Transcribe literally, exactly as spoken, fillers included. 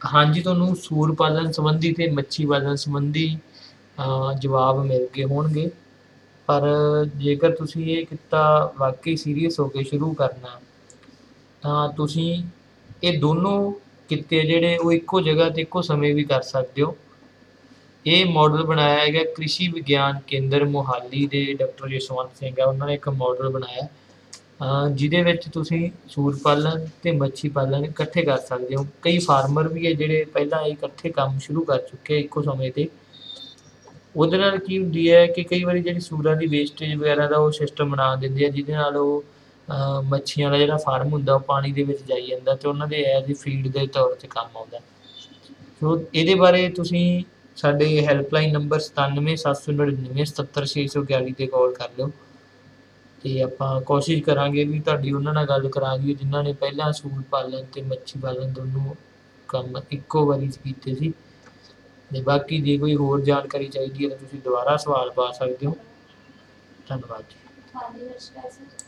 ਹਾਂਜੀ, ਤੁਹਾਨੂੰ ਸੂਰ ਪਾਲਣ ਸੰਬੰਧੀ ਤੇ ਮੱਛੀ ਪਾਲਣ ਸੰਬੰਧੀ ਅ, ਜਵਾਬ ਮਿਲ ਗਏ ਹੋਣਗੇ। ਪਰ ਜੇਕਰ ਤੁਸੀਂ ਇਹ ਕਿੱਤਾ ਵਾਕਈ ਸੀਰੀਅਸ ਹੋ ਕੇ ਸ਼ੁਰੂ ਕਰਨਾ, ਤਾਂ ਤੁਸੀਂ ਇਹ ਦੋਨੋਂ ਕਿੱਤੇ ਜਿਹੜੇ ਉਹ ਇੱਕੋ ਜਗ੍ਹਾ ਤੇ ਇੱਕੋ ਸਮੇਂ ਵੀ ਕਰ ਸਕਦੇ ਹੋ। ਇਹ ਮਾਡਲ ਬਣਾਇਆ ਹੈਗਾ ਕ੍ਰਿਸ਼ੀ ਵਿਗਿਆਨ ਕੇਂਦਰ ਮੋਹਾਲੀ ਦੇ ਡਾਕਟਰ ਜਸਵੰਤ ਸਿੰਘ ਆ, ਉਹਨਾਂ ਨੇ ਇੱਕ ਮਾਡਲ ਬਣਾਇਆ ਅ, ਜਿਹਦੇ ਵਿੱਚ ਤੁਸੀਂ ਸੂਰ ਪਾਲਣ ਤੇ ਮੱਛੀ ਪਾਲਣ ਇਕੱਠੇ ਕਰ ਸਕਦੇ ਹੋ। ਕਈ ਫਾਰਮਰ ਵੀ ਹੈ ਜਿਹੜੇ ਪਹਿਲਾਂ ਇਹ ਇਕੱਠੇ ਕੰਮ ਸ਼ੁਰੂ ਕਰ ਚੁੱਕੇ ਆ ਇੱਕੋ ਸਮੇਂ ਤੇ। ਉਹਦੇ ਨਾਲ ਕੀ ਹੁੰਦੀ ਹੈ ਕਿ ਕਈ ਵਾਰੀ ਜਿਹੜੀ ਸੂਰਾਂ ਦੀ ਵੇਸਟੇਜ ਵਗੈਰਾ ਦਾ ਉਹ ਸਿਸਟਮ ਬਣਾ ਦਿੰਦੇ ਆ, ਜਿਹਦੇ ਨਾਲ ਉਹ ਅ, ਮੱਛੀਆਂ ਦਾ ਜਿਹੜਾ ਫਾਰਮ ਹੁੰਦਾ ਉਹ ਪਾਣੀ ਦੇ ਵਿੱਚ ਜਾਈ ਜਾਂਦਾ ਅਤੇ ਉਹਨਾਂ ਦੇ ਐਜ਼ ਏ ਫੀਡ ਦੇ ਤੌਰ 'ਤੇ ਕੰਮ ਆਉਂਦਾ। ਸੋ ਇਹਦੇ ਬਾਰੇ ਤੁਸੀਂ ਸਾਡੇ ਹੈਲਪਲਾਈਨ ਨੰਬਰ ਸਤਾਨਵੇਂ ਸੱਤ ਸੌ ਨੜਿਨਵੇਂ ਸਤੱਤਰ ਛੇ ਸੌ ਇਕਤਾਲੀ 'ਤੇ ਕਾਲ ਕਰ ਲਿਓ ਅਤੇ ਆਪਾਂ ਕੋਸ਼ਿਸ਼ ਕਰਾਂਗੇ ਵੀ ਤੁਹਾਡੀ ਉਹਨਾਂ ਨਾਲ ਗੱਲ ਕਰਾ ਦਈਏ ਜਿਨ੍ਹਾਂ ਨੇ ਪਹਿਲਾਂ ਸੂਰ ਪਾਲਣ ਅਤੇ ਮੱਛੀ ਪਾਲਣ ਦੋਨੋਂ ਕੰਮ ਇੱਕੋ ਵਾਰੀ 'ਚ ਕੀਤੇ ਸੀ। ਅਤੇ ਬਾਕੀ ਜੇ ਕੋਈ ਹੋਰ ਜਾਣਕਾਰੀ ਚਾਹੀਦੀ ਹੈ ਤਾਂ ਤੁਸੀਂ ਦੁਬਾਰਾ ਸਵਾਲ ਪਾ ਸਕਦੇ ਹੋ। ਧੰਨਵਾਦ ਜੀ।